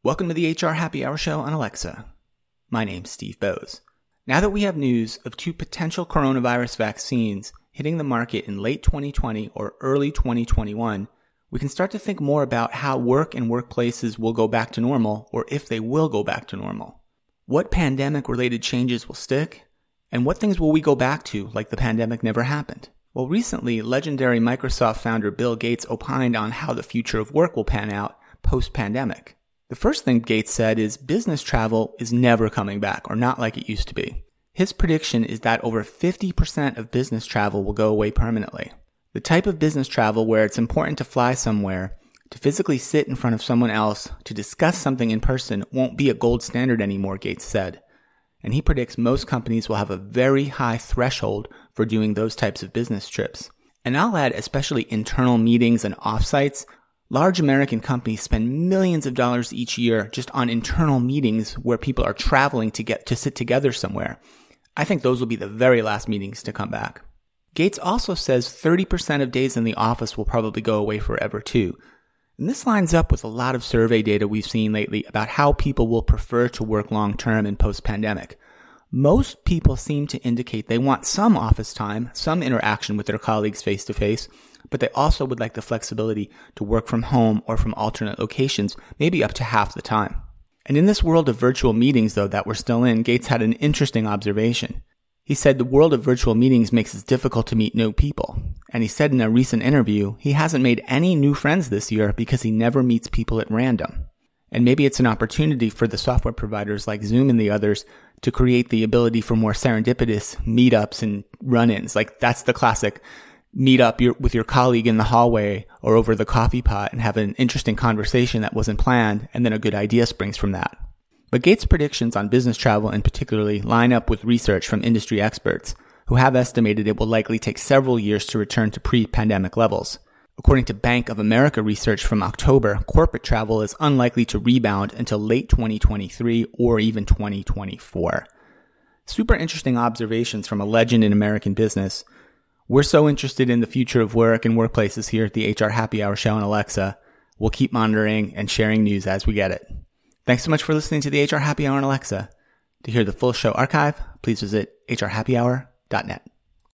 Welcome to the HR Happy Hour Show on Alexa. My name's Steve Bowes. Now that we have news of 2 potential coronavirus vaccines hitting the market in late 2020 or early 2021, we can start to think more about how work and workplaces will go back to normal, or if they will go back to normal. What pandemic-related changes will stick, and what things will we go back to like the pandemic never happened? Well, recently, legendary Microsoft founder Bill Gates opined on how the future of work will pan out post-pandemic. The first thing Gates said is business travel is never coming back, or not like it used to be. His prediction is that over 50% of business travel will go away permanently. The type of business travel where it's important to fly somewhere, to physically sit in front of someone else, to discuss something in person won't be a gold standard anymore, Gates said. And he predicts most companies will have a very high threshold for doing those types of business trips. And I'll add especially internal meetings and offsites. Large American companies spend millions of dollars each year just on internal meetings where people are traveling to sit together somewhere. I think those will be the very last meetings to come back. Gates also says 30% of days in the office will probably go away forever too. And this lines up with a lot of survey data we've seen lately about how people will prefer to work long-term in post-pandemic. Most people seem to indicate they want some office time, some interaction with their colleagues face-to-face, but they also would like the flexibility to work from home or from alternate locations, maybe up to half the time. And in this world of virtual meetings, though, that we're still in, Gates had an interesting observation. He said the world of virtual meetings makes it difficult to meet new people. And he said in a recent interview, he hasn't made any new friends this year because he never meets people at random. And maybe it's an opportunity for the software providers like Zoom and the others to create the ability for more serendipitous meetups and run-ins. Like that's the classic meet up with your colleague in the hallway or over the coffee pot and have an interesting conversation that wasn't planned, and then a good idea springs from that. But Gates' predictions on business travel in particularly line up with research from industry experts who have estimated it will likely take several years to return to pre-pandemic levels. According to Bank of America research from October, corporate travel is unlikely to rebound until late 2023 or even 2024. Super interesting observations from a legend in American business. We're so interested in the future of work and workplaces here at the HR Happy Hour Show on Alexa. We'll keep monitoring and sharing news as we get it. Thanks so much for listening to the HR Happy Hour on Alexa. To hear the full show archive, please visit hrhappyhour.net.